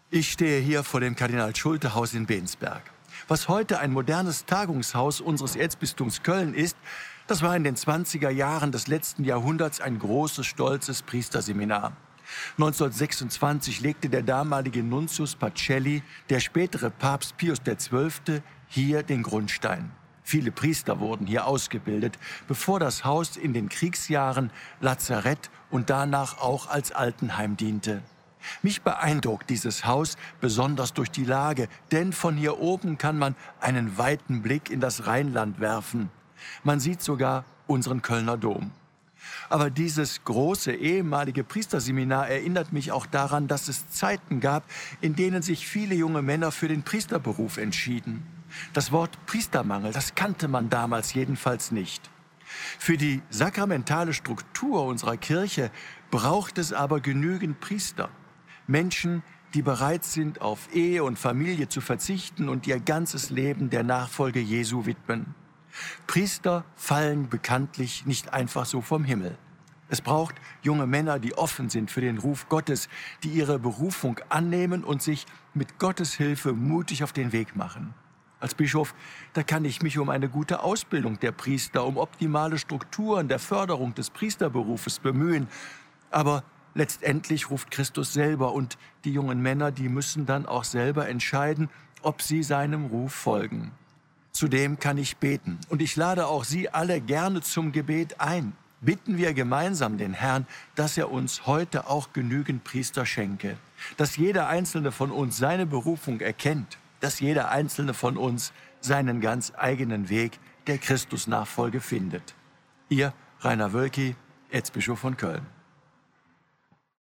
Ich stehe hier vor dem Kardinal-Schulte-Haus in Bensberg. Was heute ein modernes Tagungshaus unseres Erzbistums Köln ist, das war in den 20er Jahren des letzten Jahrhunderts ein großes, stolzes Priesterseminar. 1926 legte der damalige Nuntius Pacelli, der spätere Papst Pius XII., hier den Grundstein. Viele Priester wurden hier ausgebildet, bevor das Haus in den Kriegsjahren Lazarett und danach auch als Altenheim diente. Mich beeindruckt dieses Haus besonders durch die Lage, denn von hier oben kann man einen weiten Blick in das Rheinland werfen. Man sieht sogar unseren Kölner Dom. Aber dieses große ehemalige Priesterseminar erinnert mich auch daran, dass es Zeiten gab, in denen sich viele junge Männer für den Priesterberuf entschieden. Das Wort Priestermangel, das kannte man damals jedenfalls nicht. Für die sakramentale Struktur unserer Kirche braucht es aber genügend Priester. Menschen, die bereit sind, auf Ehe und Familie zu verzichten und ihr ganzes Leben der Nachfolge Jesu widmen. Priester fallen bekanntlich nicht einfach so vom Himmel. Es braucht junge Männer, die offen sind für den Ruf Gottes, die ihre Berufung annehmen und sich mit Gottes Hilfe mutig auf den Weg machen. Als Bischof, da kann ich mich um eine gute Ausbildung der Priester, um optimale Strukturen der Förderung des Priesterberufes bemühen. Aber letztendlich ruft Christus selber und die jungen Männer, die müssen dann auch selber entscheiden, ob sie seinem Ruf folgen. Zudem kann ich beten und ich lade auch Sie alle gerne zum Gebet ein. Bitten wir gemeinsam den Herrn, dass er uns heute auch genügend Priester schenke, dass jeder einzelne von uns seine Berufung erkennt, dass jeder einzelne von uns seinen ganz eigenen Weg der Christusnachfolge findet. Ihr Rainer Wölki, Erzbischof von Köln.